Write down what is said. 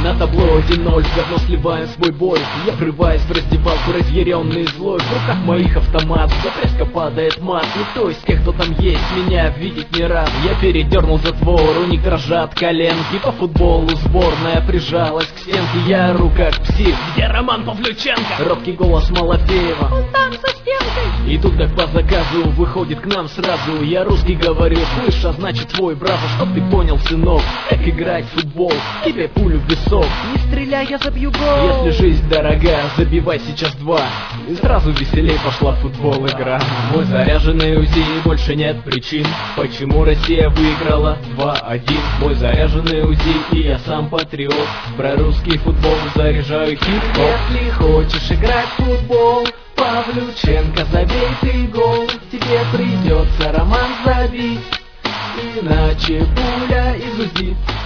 На табло 1-0, давно сливаем свой бой. Я врываюсь в раздевалку, разъяренный и злой. В руках моих автомат, за резко падает мат. Никто из тех, кто там есть, меня видеть не рад. Я передернул затвор, у них дрожат коленки. По футболу сборная прижалась к стенке. Я ору как псих, где Роман Павлюченко? Робкий голос Малафеева, Он там за стенкой. и тут как по заказу выходит к нам сразу. Я русский говорю, слышь, а значит свой брат. Чтоб ты понял, сынок, как играть в футбол. Тебе пулю в висок, Не стреляй, я забью гол. если жизнь дорога, забивай сейчас 2. И сразу веселей пошла в футбол игра. Мой заряженный УЗИ, больше нет причин, почему Россия выиграла 2-1. Мой заряженный УЗИ, и я сам патриот. Про русский футбол заряжаю хип-хоп. Если хочешь играть в футбол, Павлюченко, забей ты гол. Тебе придется, Роман, забить, иначе пуля из УЗИ